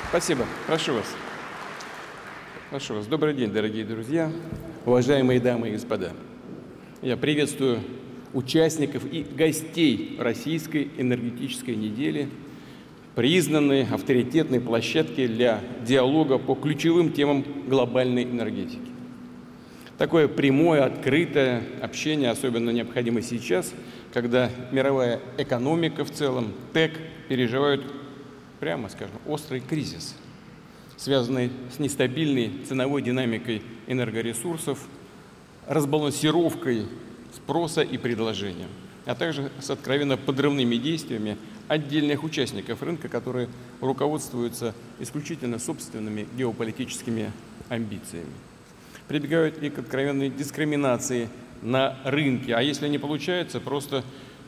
Спасибо. Прошу вас. Прошу вас. Добрый день, дорогие друзья, уважаемые дамы и господа. Я приветствую участников и гостей Российской энергетической недели, признанной авторитетной площадки для диалога по ключевым темам глобальной энергетики. Такое прямое, открытое общение особенно необходимо сейчас, когда мировая экономика в целом, ТЭК, переживают, прямо скажем, острый кризис, связанный с нестабильной ценовой динамикой энергоресурсов, разбалансировкой спроса и предложения, а также с откровенно подрывными действиями отдельных участников рынка, которые руководствуются исключительно собственными геополитическими амбициями. Прибегают и к откровенной дискриминации на рынке, а если не получается, просто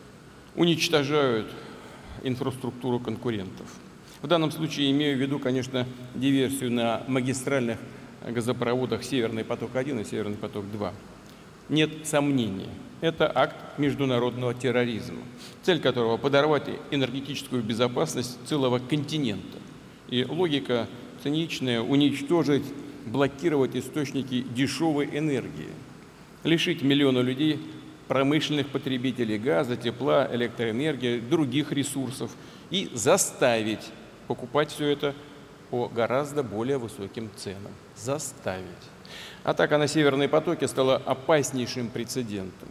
уничтожают инфраструктуру конкурентов. В данном случае имею в виду, конечно, диверсию на магистральных газопроводах «Северный поток-1» и «Северный поток-2». Нет сомнений, это акт международного терроризма, цель которого – подорвать энергетическую безопасность целого континента. И логика циничная – уничтожить, блокировать источники дешевой энергии, лишить миллиона людей промышленных потребителей газа, тепла, электроэнергии, других ресурсов и заставить покупать все это по гораздо более высоким ценам. Заставить. Атака на северные потоки стала опаснейшим прецедентом.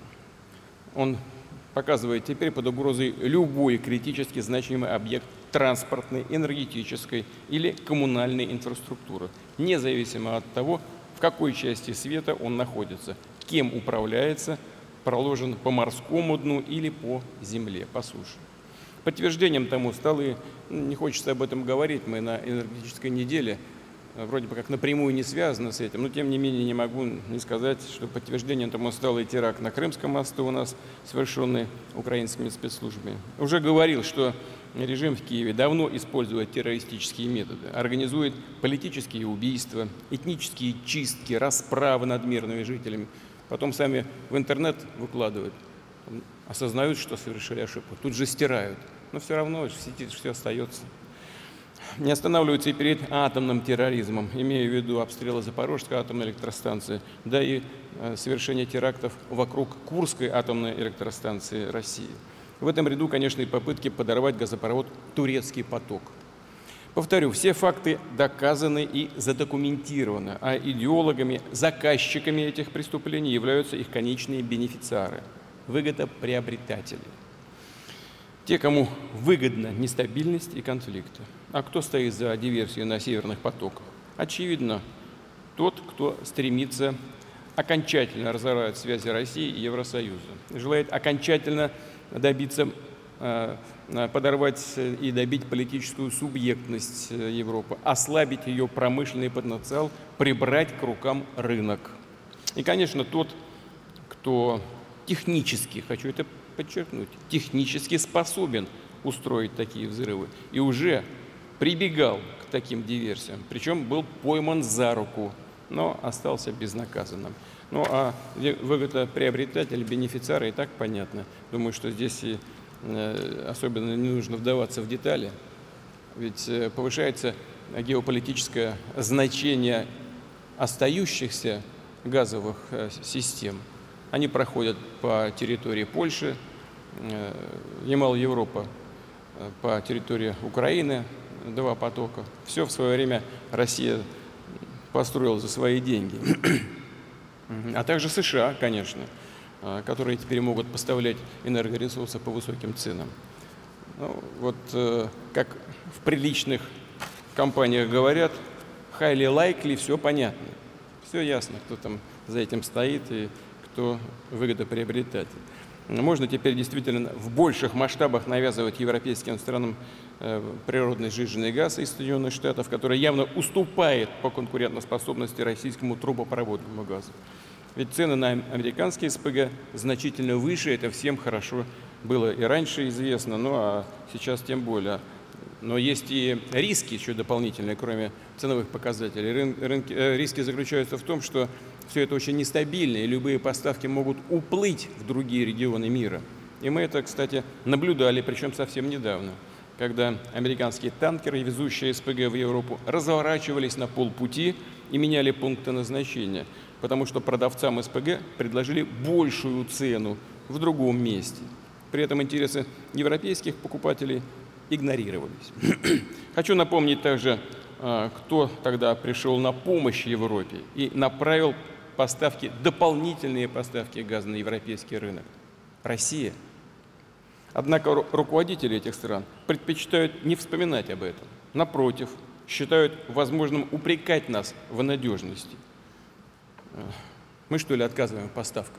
Он показывает теперь под угрозой любой критически значимый объект транспортной, энергетической или коммунальной инфраструктуры, независимо от того, в какой части света он находится, кем управляется, проложен по морскому дну или по земле, по суше. Подтверждением тому стало, и не хочется об этом говорить, мы на энергетической неделе вроде бы как напрямую не связаны с этим, но тем не менее не могу не сказать, что подтверждением тому стал и теракт на Крымском мосту у нас, совершенный украинскими спецслужбами. Уже говорил, что режим в Киеве давно использует террористические методы, организует политические убийства, этнические чистки, расправы над мирными жителями. Потом сами в интернет выкладывают, осознают, что совершили ошибку, тут же стирают. Но все равно в сети все остается. Не останавливаются и перед атомным терроризмом, имея в виду обстрелы Запорожской атомной электростанции, да и совершение терактов вокруг Курской атомной электростанции России. В этом ряду, конечно, и попытки подорвать газопровод «Турецкий поток». Повторю, все факты доказаны и задокументированы, а идеологами, заказчиками этих преступлений являются их конечные бенефициары, выгодоприобретатели. Те, кому выгодна нестабильность и конфликты. А кто стоит за диверсией на северных потоках? Очевидно, тот, кто стремится окончательно разорвать связи России и Евросоюза, желает окончательно добиться, подорвать и добить политическую субъектность Европы, ослабить ее промышленный потенциал, прибрать к рукам рынок. И, конечно, тот, кто технически, хочу это подчеркнуть, технически способен устроить такие взрывы и уже прибегал к таким диверсиям, причем был пойман за руку, но остался безнаказанным. Ну а выгодоприобретатель, бенефициары и так понятно. Думаю, что здесь и особенно не нужно вдаваться в детали, ведь повышается геополитическое значение остающихся газовых систем. Они проходят по территории Польши, Ямал-Европа по территории Украины, 2 потока. Все в свое время Россия построила за свои деньги. А также США, конечно, которые теперь могут поставлять энергоресурсы по высоким ценам. Ну, вот как в приличных компаниях говорят, highly likely, все понятно. Все ясно, кто там за этим стоит и кто выгодоприобретатель. Можно теперь действительно в больших масштабах навязывать европейским странам природный сжиженный газ из Соединенных Штатов, который явно уступает по конкурентоспособности российскому трубопроводному газу. Ведь цены на американские СПГ значительно выше, это всем хорошо было и раньше известно, ну а сейчас тем более. Но есть и риски еще дополнительные, кроме ценовых показателей. Риски заключаются в том, что все это очень нестабильно, и любые поставки могут уплыть в другие регионы мира. И мы это, кстати, наблюдали, причем совсем недавно. когда американские танкеры, везущие СПГ в Европу, разворачивались на полпути и меняли пункты назначения, потому что продавцам СПГ предложили большую цену в другом месте. При этом интересы европейских покупателей игнорировались. Хочу напомнить также, кто тогда пришел на помощь Европе и направил дополнительные поставки газа на европейский рынок. Россия. Однако руководители этих стран предпочитают не вспоминать об этом. Напротив, считают возможным упрекать нас в надежности. Мы, что ли, отказываем в поставках?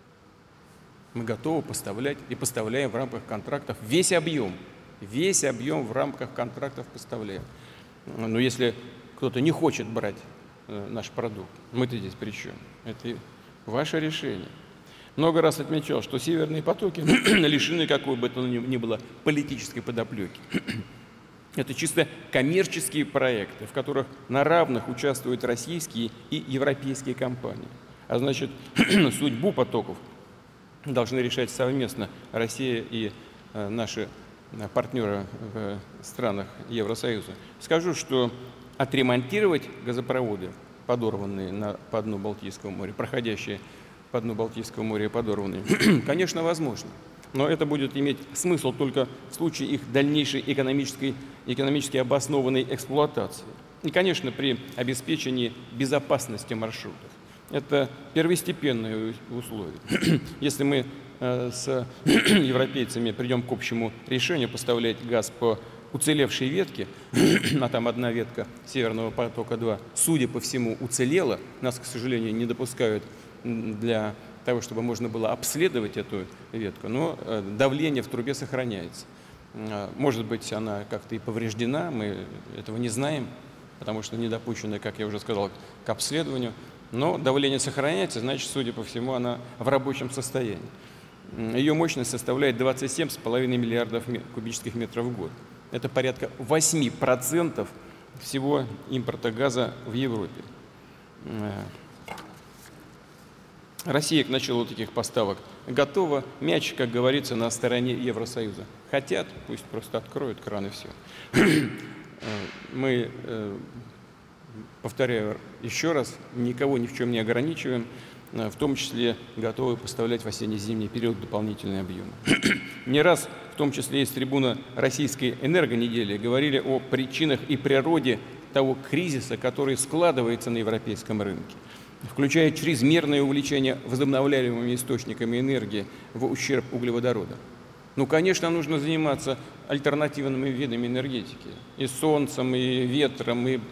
Мы готовы поставлять и поставляем в рамках контрактов весь объем в рамках контрактов поставляем. Но если кто-то не хочет брать наш продукт, мы-то здесь при чем? Это ваше решение. Много раз отмечал, что северные потоки лишены какой бы то ни было политической подоплеки. Это чисто коммерческие проекты, в которых на равных участвуют российские и европейские компании. А значит, судьбу потоков должны решать совместно Россия и наши партнеры в странах Евросоюза. Скажу, что отремонтировать газопроводы, подорванные по дну Балтийского моря, проходящие по дну Балтийского моря и подорванные, конечно, возможно. Но это будет иметь смысл только в случае их дальнейшей экономически обоснованной эксплуатации. И, конечно, при обеспечении безопасности маршрутов. Это первостепенные условия. Если мы с европейцами придем к общему решению поставлять газ по уцелевшей ветке, а там одна ветка Северного потока-2, судя по всему, уцелела, нас, к сожалению, не допускают для того, чтобы можно было обследовать эту ветку, но давление в трубе сохраняется. Может быть, она как-то и повреждена, мы этого не знаем, потому что не допущена, как я уже сказал, к обследованию, но давление сохраняется, значит, судя по всему, она в рабочем состоянии. Ее мощность составляет 27,5 миллиардов кубических метров в год. Это порядка 8% всего импорта газа в Европе. Россия к началу таких поставок готова. Мяч, как говорится, на стороне Евросоюза. Хотят, пусть просто откроют кран и все. Мы, повторяю еще раз, никого ни в чем не ограничиваем, в том числе готовы поставлять в осенне-зимний период дополнительные объемы. Не раз, в том числе и с трибуны российской энергонедели, говорили о причинах и природе того кризиса, который складывается на европейском рынке, включая чрезмерное увлечение возобновляемыми источниками энергии в ущерб углеводородам. Ну, конечно, нужно заниматься альтернативными видами энергетики. И солнцем, и ветром, и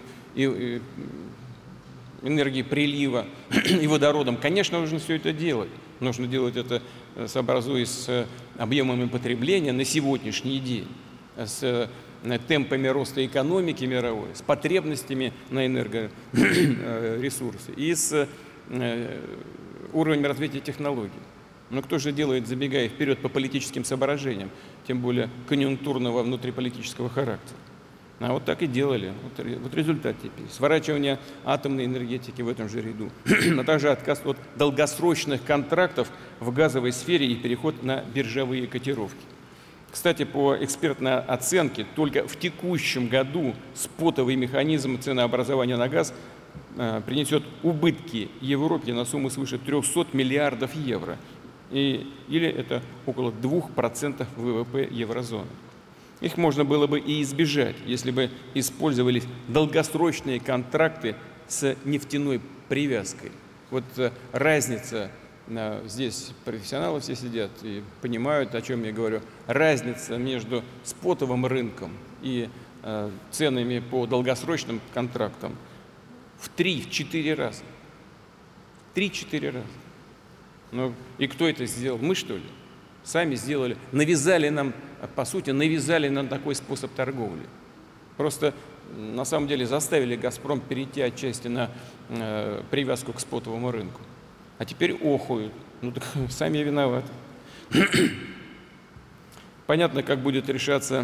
энергией прилива, и водородом. Конечно, нужно все это делать. Нужно делать это, сообразуясь с объемами потребления на сегодняшний день, с темпами роста экономики мировой, с потребностями на энергоресурсы и с уровнем развития технологий. Но кто же делает, забегая вперед по политическим соображениям, тем более конъюнктурного внутриполитического характера? А вот так и делали. Вот результат теперь. Сворачивание атомной энергетики в этом же ряду, а также отказ от долгосрочных контрактов в газовой сфере и переход на биржевые котировки. Кстати, по экспертной оценке, только в текущем году спотовый механизм ценообразования на газ принесет убытки Европе на сумму свыше 300 миллиардов евро. Или это около 2% ВВП еврозоны. Их можно было бы и избежать, если бы использовались долгосрочные контракты с нефтяной привязкой. Вот разница, здесь профессионалы все сидят и понимают, о чем я говорю, разница между спотовым рынком и ценами по долгосрочным контрактам в 3-4 раза. 3-4 раза. Ну и кто это сделал? Мы, что ли? Сами сделали, навязали нам такой способ торговли. Просто на самом деле заставили «Газпром» перейти отчасти на привязку к спотовому рынку. А теперь охуют. Ну так сами виноваты. Понятно, как будет решаться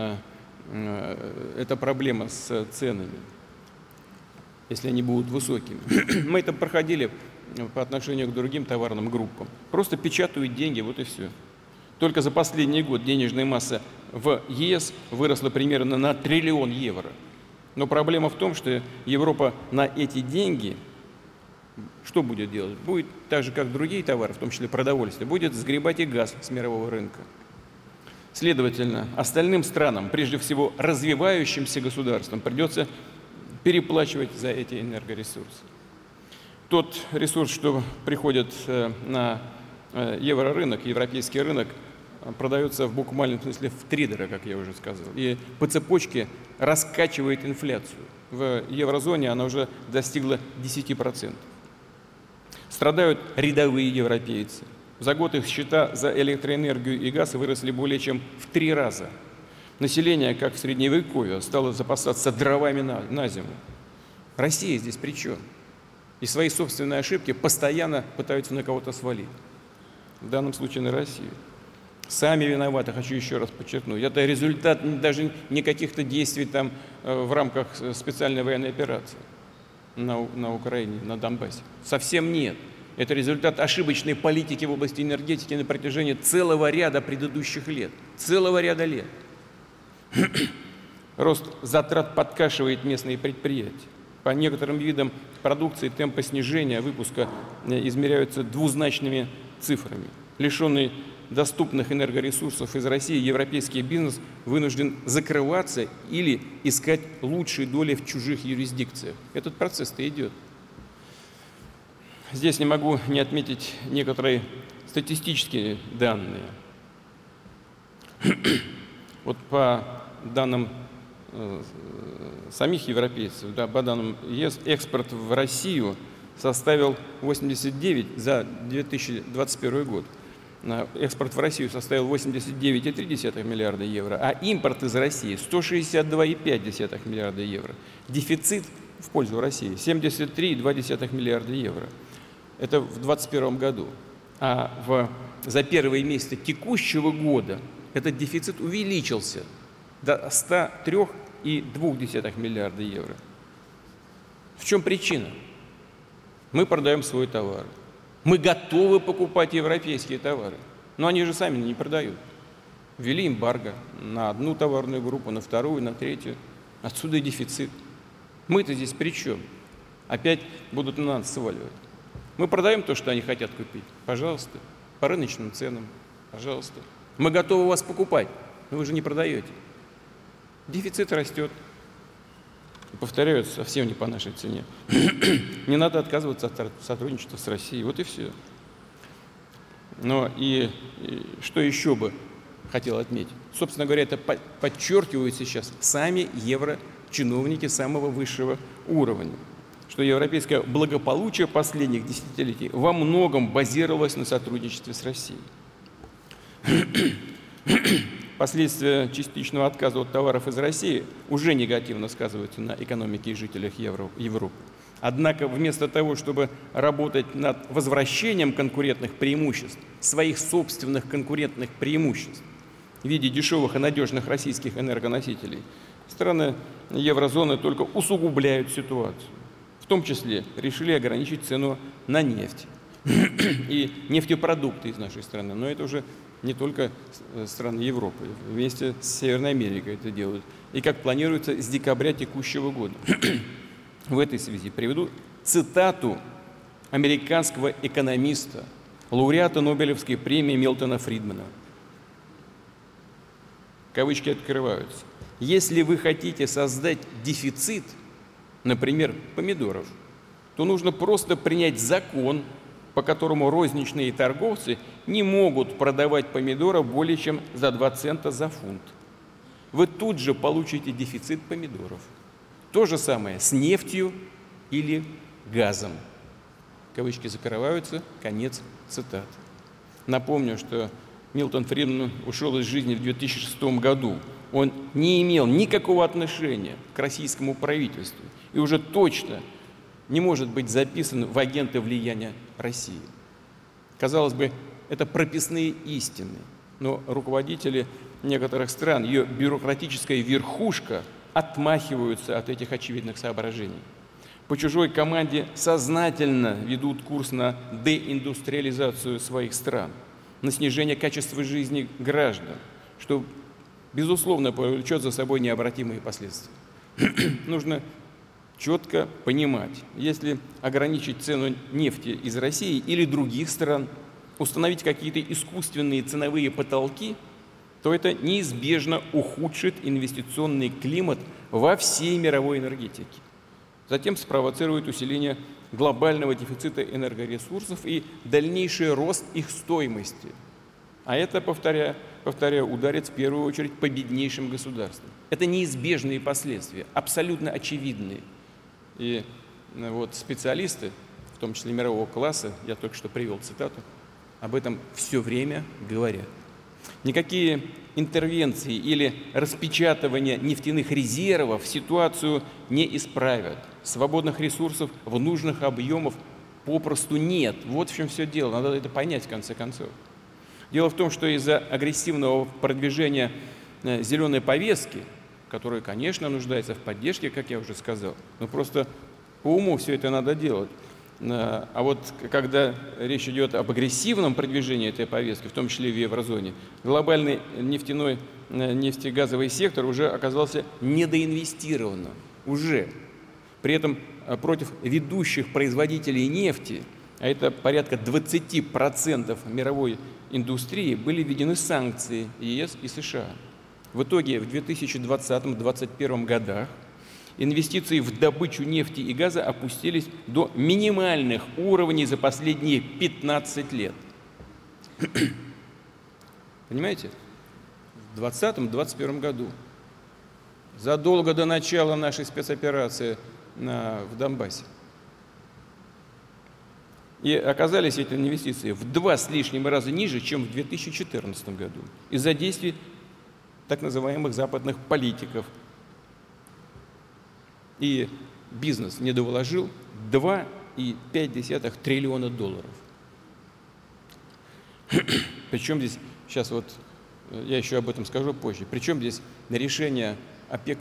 эта проблема с ценами, если они будут высокими. Мы это проходили по отношению к другим товарным группам. Просто печатают деньги, вот и все. Только за последний год денежная масса в ЕС выросла примерно на 1 триллион евро. Но проблема в том, что Европа на эти деньги что будет делать? Будет так же, как другие товары, в том числе продовольствие, будет сгребать и газ с мирового рынка. Следовательно, остальным странам, прежде всего развивающимся государствам, придется переплачивать за эти энергоресурсы. Тот ресурс, что приходит на еврорынок, европейский рынок, продается в буквальном смысле втридорога, как я уже сказал, и по цепочке раскачивает инфляцию. В еврозоне она уже достигла 10%. Страдают рядовые европейцы. За год их счета за электроэнергию и газ выросли более чем в 3 раза. Население, как в Средневековье, стало запасаться дровами на зиму. Россия здесь при чем? И свои собственные ошибки постоянно пытаются на кого-то свалить. В данном случае на Россию. Сами виноваты, хочу еще раз подчеркнуть. Это результат даже не каких-то действий там в рамках специальной военной операции на Украине, на Донбассе. Совсем нет. Это результат ошибочной политики в области энергетики на протяжении целого ряда предыдущих лет. Целого ряда лет. Рост затрат подкашивает местные предприятия. По некоторым видам продукции темпы снижения выпуска измеряются двузначными цифрами. Лишенный доступных энергоресурсов из России, европейский бизнес вынужден закрываться или искать лучшие доли в чужих юрисдикциях. Этот процесс-то идет. Здесь не могу не отметить некоторые статистические данные. Вот по данным самих европейцев, да, по данным ЕС, экспорт в Россию составил 89 за 2021 год. Экспорт в Россию составил 89,3 миллиарда евро, а импорт из России 162,5 миллиарда евро. Дефицит в пользу России 73,2 миллиарда евро. Это в 2021 году. А за первые месяцы текущего года этот дефицит увеличился до 103,2 миллиарда евро. В чем причина? Мы продаем свой товар. Мы готовы покупать европейские товары, но они же сами не продают. Ввели эмбарго на одну товарную группу, на вторую, на третью. Отсюда и дефицит. Мы-то здесь при чем? Опять будут на нас сваливать. Мы продаем то, что они хотят купить. Пожалуйста. По рыночным ценам. Пожалуйста. Мы готовы вас покупать, но вы же не продаете. Дефицит растет. Повторяю, совсем не по нашей цене. Не надо отказываться от сотрудничества с Россией. Вот и все. Но и что еще бы хотел отметить? Собственно говоря, это подчеркивают сейчас сами еврочиновники самого высшего уровня, что европейское благополучие последних десятилетий во многом базировалось на сотрудничестве с Россией. Последствия частичного отказа от товаров из России уже негативно сказываются на экономике и жителях Европы. Однако вместо того, чтобы работать над возвращением конкурентных преимуществ, своих собственных конкурентных преимуществ в виде дешевых и надежных российских энергоносителей, страны еврозоны только усугубляют ситуацию. В том числе решили ограничить цену на нефть и нефтепродукты из нашей страны. Но это уже не только страны Европы, вместе с Северной Америкой это делают. И как планируется с декабря текущего года. В этой связи приведу цитату американского экономиста, лауреата Нобелевской премии Милтона Фридмана. Кавычки открываются. Если вы хотите создать дефицит, например, помидоров, то нужно просто принять закон, по которому розничные торговцы не могут продавать помидоры более чем за 2 цента за фунт. Вы тут же получите дефицит помидоров. То же самое с нефтью или газом. Кавычки закрываются, конец цитаты. Напомню, что Милтон Фридман ушел из жизни в 2006 году. Он не имел никакого отношения к российскому правительству и уже точно не может быть записан в агенты влияния России. Казалось бы, это прописные истины, но руководители некоторых стран, ее бюрократическая верхушка отмахиваются от этих очевидных соображений. По чужой команде сознательно ведут курс на деиндустриализацию своих стран. на снижение качества жизни граждан, что, безусловно, повлечет за собой необратимые последствия. Нужно четко понимать, если ограничить цену нефти из России или других стран, установить какие-то искусственные ценовые потолки, то это неизбежно ухудшит инвестиционный климат во всей мировой энергетике. Затем спровоцирует усиление глобального дефицита энергоресурсов и дальнейший рост их стоимости. А это, повторяю, ударит в первую очередь по беднейшим государствам. Это неизбежные последствия, абсолютно очевидные. И вот специалисты, в том числе мирового класса, я только что привел цитату, об этом все время говорят. Никакие интервенции или распечатывание нефтяных резервов ситуацию не исправят. Свободных ресурсов в нужных объемах попросту нет. Вот в чем все дело. Надо это понять в конце концов. Дело в том, что из-за агрессивного продвижения зеленой повестки, которая, конечно, нуждается в поддержке, как я уже сказал, но просто по уму все это надо делать. А вот когда речь идет об агрессивном продвижении этой повестки, в том числе в еврозоне, глобальный нефтегазовый сектор уже оказался недоинвестированным. Уже. При этом против ведущих производителей нефти, а это порядка 20% мировой индустрии, были введены санкции ЕС и США. В итоге в 2020-2021 годах инвестиции в добычу нефти и газа опустились до минимальных уровней за последние 15 лет. Понимаете? В 2020-2021 году, задолго до начала нашей спецоперации в Донбассе. И оказались эти инвестиции в 2 с лишним раза ниже, чем в 2014 году, из-за действий так называемых западных политиков. И бизнес недовложил $2,5 триллиона. Причем здесь, сейчас вот я еще об этом скажу позже, причем здесь решение ОПЕК+.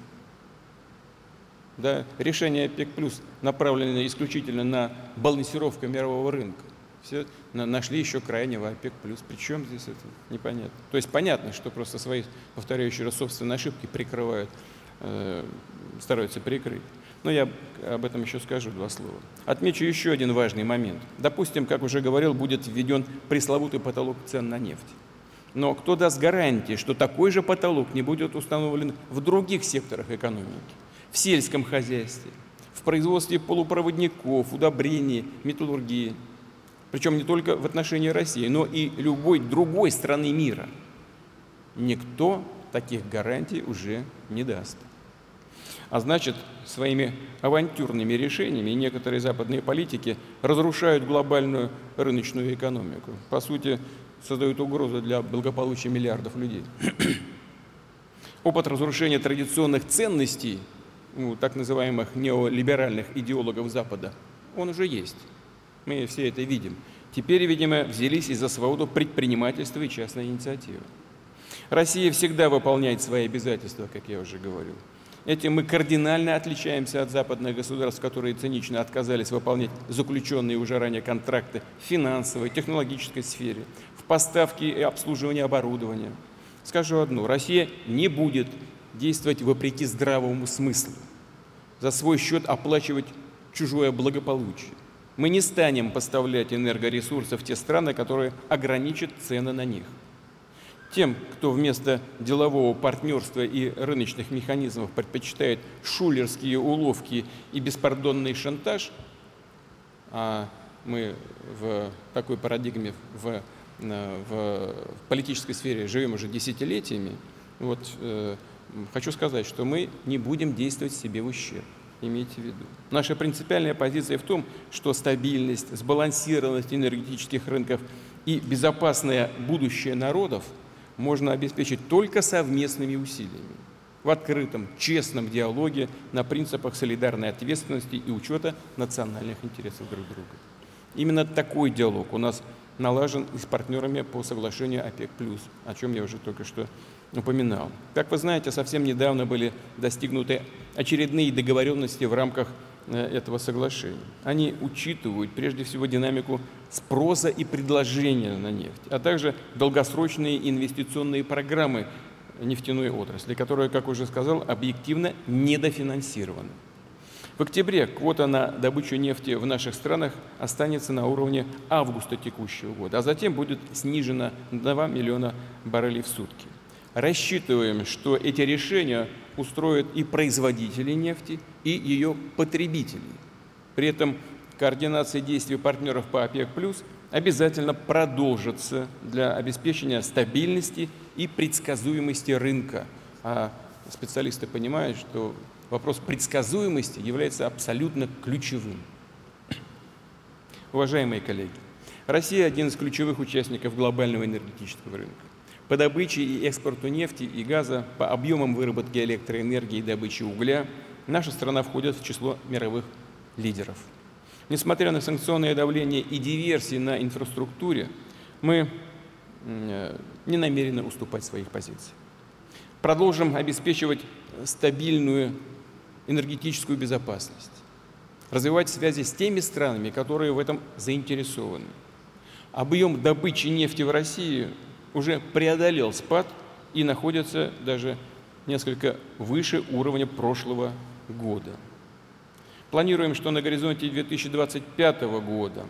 Да, решение ОПЕК+, направлено исключительно на балансировку мирового рынка. Все нашли еще крайнего ОПЕК+. Причем здесь это непонятно. То есть понятно, что просто свои, повторяю еще раз, собственные ошибки прикрывают, стараются прикрыть. Но я об этом еще скажу 2 слова. Отмечу еще один важный момент. Допустим, как уже говорил, будет введен пресловутый потолок цен на нефть. Но кто даст гарантии, что такой же потолок не будет установлен в других секторах экономики? В сельском хозяйстве, в производстве полупроводников, удобрений, металлургии. Причем не только в отношении России, но и любой другой страны мира. Никто таких гарантий уже не даст. А значит, своими авантюрными решениями некоторые западные политики разрушают глобальную рыночную экономику. По сути, создают угрозу для благополучия миллиардов людей. Опыт разрушения традиционных ценностей так называемых неолиберальных идеологов Запада, он уже есть. Мы все это видим. Теперь, видимо, взялись и за свободу предпринимательства и частной инициативы. Россия всегда выполняет свои обязательства, как я уже говорил. Этим мы кардинально отличаемся от западных государств, которые цинично отказались выполнять заключенные уже ранее контракты в финансовой, технологической сфере, в поставке и обслуживании оборудования. Скажу одно: Россия не будет действовать вопреки здравому смыслу, за свой счет оплачивать чужое благополучие. Мы не станем поставлять энергоресурсы в те страны, которые ограничат цены на них. Тем, кто вместо делового партнерства и рыночных механизмов предпочитает шулерские уловки и беспардонный шантаж, а мы в такой парадигме в политической сфере живем уже десятилетиями, хочу сказать, что мы не будем действовать себе в ущерб. Имейте в виду. Наша принципиальная позиция в том, что стабильность, сбалансированность энергетических рынков и безопасное будущее народов можно обеспечить только совместными усилиями, в открытом, честном диалоге на принципах солидарной ответственности и учета национальных интересов друг друга. Именно такой диалог у нас налажен и с партнерами по соглашению ОПЕК+, о чем я уже только что упоминал. Как вы знаете, совсем недавно были достигнуты очередные договоренности в рамках этого соглашения. Они учитывают прежде всего динамику спроса и предложения на нефть, а также долгосрочные инвестиционные программы нефтяной отрасли, которые, как уже сказал, объективно недофинансированы. В октябре квота на добычу нефти в наших странах останется на уровне августа текущего года, а затем будет снижена на 2 миллиона баррелей в сутки. Рассчитываем, что эти решения устроят и производителей нефти, и ее потребителей. При этом координация действий партнеров по ОПЕК+ обязательно продолжится для обеспечения стабильности и предсказуемости рынка. А специалисты понимают, что вопрос предсказуемости является абсолютно ключевым. Уважаемые коллеги, Россия – один из ключевых участников глобального энергетического рынка. По добыче и экспорту нефти и газа, по объемам выработки электроэнергии и добычи угля наша страна входит в число мировых лидеров. Несмотря на санкционное давление и диверсии на инфраструктуре, мы не намерены уступать своих позиций. Продолжим обеспечивать стабильную энергетическую безопасность, развивать связи с теми странами, которые в этом заинтересованы. Объем добычи нефти в России уже преодолел спад и находится даже несколько выше уровня прошлого года. Планируем, что на горизонте 2025 года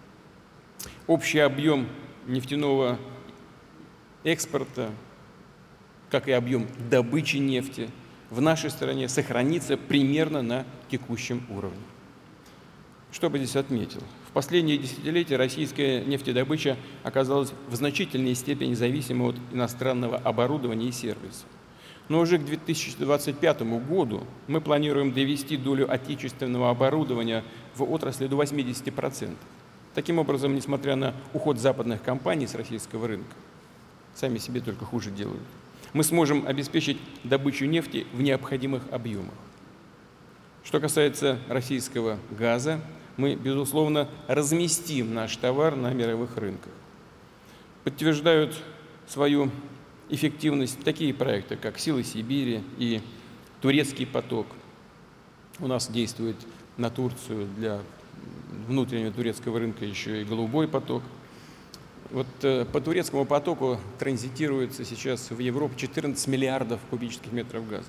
общий объем нефтяного экспорта, как и объем добычи нефти, в нашей стране сохранится примерно на текущем уровне. Что бы здесь отметил? В последние десятилетия российская нефтедобыча оказалась в значительной степени зависима от иностранного оборудования и сервиса. Но уже к 2025 году мы планируем довести долю отечественного оборудования в отрасли до 80%. Таким образом, несмотря на уход западных компаний с российского рынка, сами себе только хуже делают, мы сможем обеспечить добычу нефти в необходимых объемах. Что касается российского газа, мы, безусловно, разместим наш товар на мировых рынках. Подтверждают свою эффективность такие проекты, как «Силы Сибири» и «Турецкий поток». У нас действует на Турцию для внутреннего турецкого рынка еще и «Голубой поток». Вот по турецкому потоку транзитируется сейчас в Европу 14 миллиардов кубических метров газа.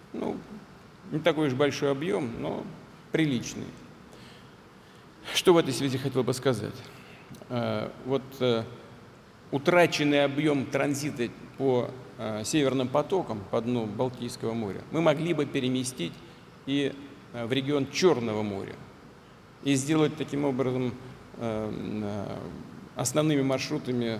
Не такой уж большой объем, но приличный. Что в этой связи хотел бы сказать? Утраченный объем транзита по северным потокам по дну Балтийского моря мы могли бы переместить и в регион Черного моря и сделать таким образом основными маршрутами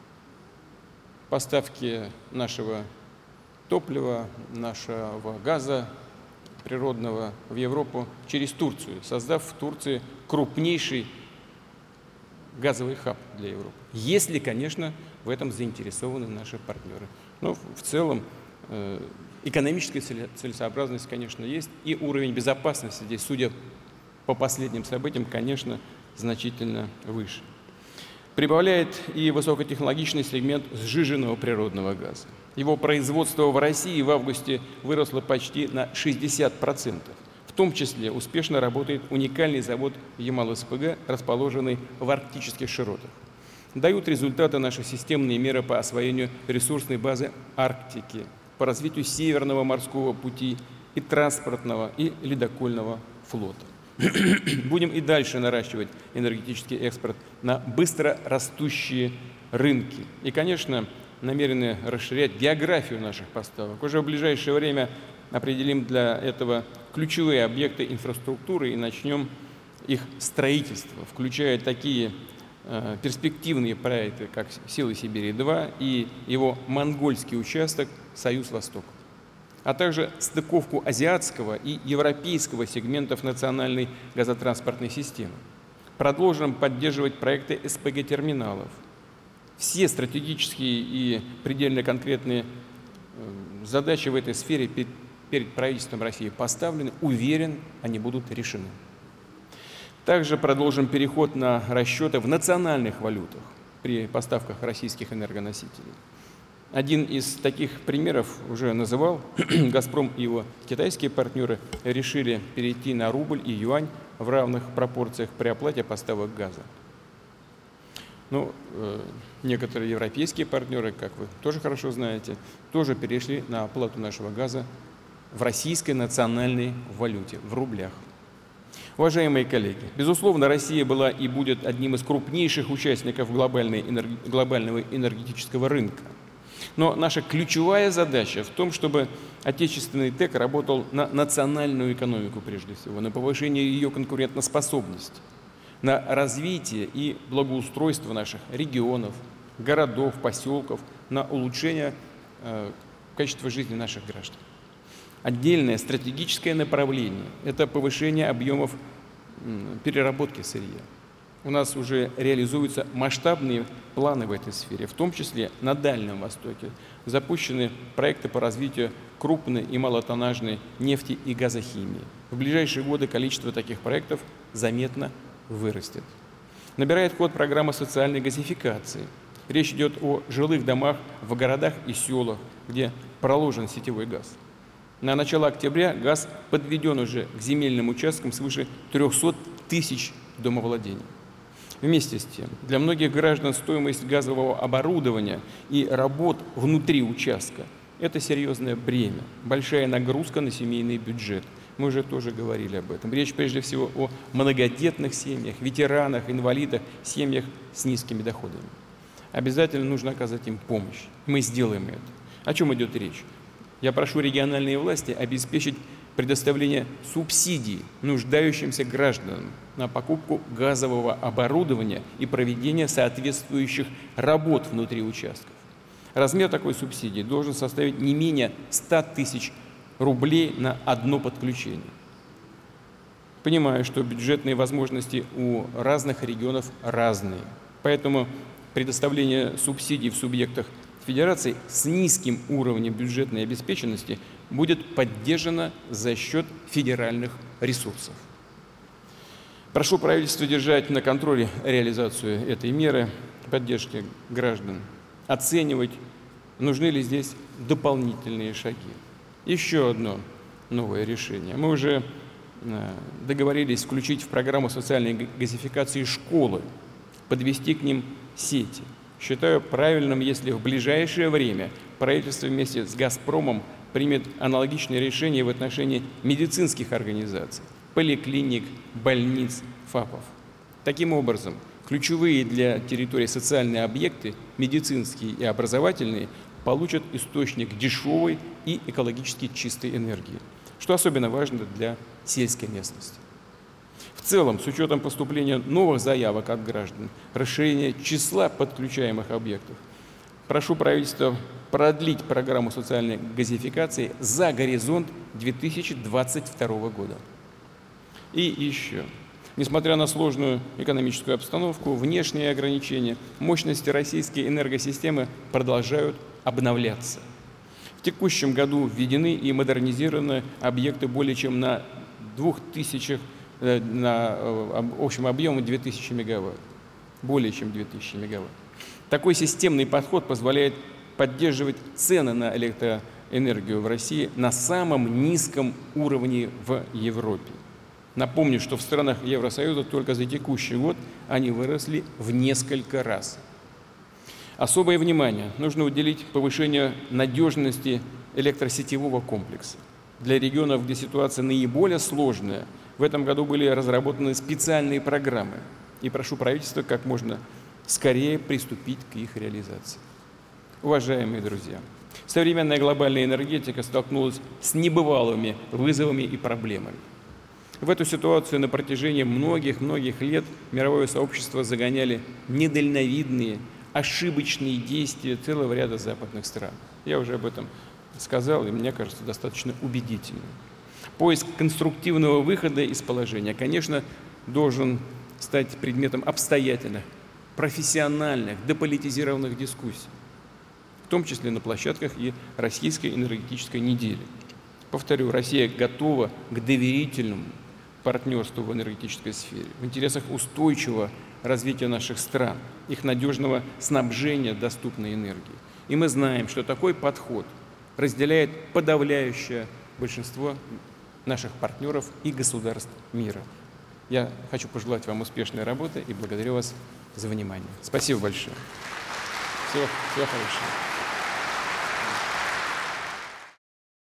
поставки нашего топлива, нашего газа природного в Европу через Турцию, создав в Турции крупнейший газовый хаб для Европы. Если, конечно, в этом заинтересованы наши партнеры. Но в целом экономическая целесообразность, конечно, есть, и уровень безопасности здесь, судя по последним событиям, конечно, значительно выше. Прибавляет и высокотехнологичный сегмент сжиженного природного газа. Его производство в России в августе выросло почти на 60%. В том числе успешно работает уникальный завод Ямал-СПГ, расположенный в арктических широтах. Дают результаты наши системные меры по освоению ресурсной базы Арктики, по развитию Северного морского пути и транспортного и ледокольного флота. Будем и дальше наращивать энергетический экспорт на быстро растущие рынки. И, конечно, намерены расширять географию наших поставок. Уже в ближайшее время определим для этого ключевые объекты инфраструктуры и начнем их строительство, включая такие перспективные проекты, как «Силы Сибири-2» и его монгольский участок «Союз-Восток», а также стыковку азиатского и европейского сегментов национальной газотранспортной системы. Продолжим поддерживать проекты СПГ-терминалов. Все стратегические и предельно конкретные задачи в этой сфере перед правительством России поставлены. Уверен, они будут решены. Также продолжим переход на расчеты в национальных валютах при поставках российских энергоносителей. Один из таких примеров уже называл. «Газпром» и его китайские партнеры решили перейти на рубль и юань в равных пропорциях при оплате поставок газа. Некоторые европейские партнеры, как вы тоже хорошо знаете, тоже перешли на оплату нашего газа в российской национальной валюте, в рублях. Уважаемые коллеги, безусловно, Россия была и будет одним из крупнейших участников глобального энергетического рынка. Но наша ключевая задача в том, чтобы отечественный ТЭК работал на национальную экономику прежде всего, на повышение ее конкурентоспособности, на развитие и благоустройство наших регионов, городов, поселков, на улучшение качества жизни наших граждан. Отдельное стратегическое направление – это повышение объемов переработки сырья. У нас уже реализуются масштабные планы в этой сфере, в том числе на Дальнем Востоке. Запущены проекты по развитию крупной и малотоннажной нефти и газохимии. В ближайшие годы количество таких проектов заметно вырастет. Набирает ход программа социальной газификации. Речь идет о жилых домах в городах и селах, где проложен сетевой газ. На начало октября газ подведен уже к земельным участкам свыше 300 тысяч домовладений. Вместе с тем, для многих граждан стоимость газового оборудования и работ внутри участка – это серьезное бремя, большая нагрузка на семейный бюджет. Мы уже тоже говорили об этом. Речь прежде всего о многодетных семьях, ветеранах, инвалидах, семьях с низкими доходами. Обязательно нужно оказать им помощь. Мы сделаем это. О чем идет речь? Я прошу региональные власти обеспечить предоставление субсидий нуждающимся гражданам на покупку газового оборудования и проведение соответствующих работ внутри участков. Размер такой субсидии должен составить не менее 100 тысяч рублей на одно подключение. Понимаю, что бюджетные возможности у разных регионов разные, поэтому предоставление субсидий в субъектах Федерации с низким уровнем бюджетной обеспеченности будет поддержано за счет федеральных ресурсов. Прошу правительство держать на контроле реализацию этой меры поддержки граждан, оценивать, нужны ли здесь дополнительные шаги. Еще одно новое решение. Мы уже договорились включить в программу социальной газификации школы, подвести к ним сети. Считаю правильным, если в ближайшее время правительство вместе с «Газпромом» примет аналогичные решения в отношении медицинских организаций, поликлиник, больниц, ФАПов. Таким образом, ключевые для территории социальные объекты, медицинские и образовательные, получат источник дешевой и экологически чистой энергии, что особенно важно для сельской местности. В целом, с учетом поступления новых заявок от граждан, расширения числа подключаемых объектов, прошу правительство продлить программу социальной газификации за горизонт 2022 года. И еще. Несмотря на сложную экономическую обстановку, внешние ограничения, мощности российской энергосистемы продолжают обновляться. В текущем году введены и модернизированы объекты более чем на 2000, на общем объеме 2000 мегаватт. Более чем 2000 мегаватт. Такой системный подход позволяет поддерживать цены на электроэнергию в России на самом низком уровне в Европе. Напомню, что в странах Евросоюза только за текущий год они выросли в несколько раз. Особое внимание нужно уделить повышению надежности электросетевого комплекса. Для регионов, где ситуация наиболее сложная, в этом году были разработаны специальные программы. И прошу правительства как можно скорее приступить к их реализации. Уважаемые друзья, современная глобальная энергетика столкнулась с небывалыми вызовами и проблемами. В эту ситуацию на протяжении многих лет мировое сообщество загоняли недальновидные, ошибочные действия целого ряда западных стран. Я уже об этом сказал, и мне кажется, достаточно убедительным. Поиск конструктивного выхода из положения, конечно, должен стать предметом обстоятельных, профессиональных, деполитизированных дискуссий, в том числе на площадках и Российской энергетической недели. Повторю, Россия готова к доверительному партнерству в энергетической сфере, в интересах устойчивого развития наших стран, их надежного снабжения доступной энергией. И мы знаем, что такой подход разделяет подавляющее большинство наших партнеров и государств мира. Я хочу пожелать вам успешной работы и благодарю вас за внимание. Спасибо большое. Всего хорошего.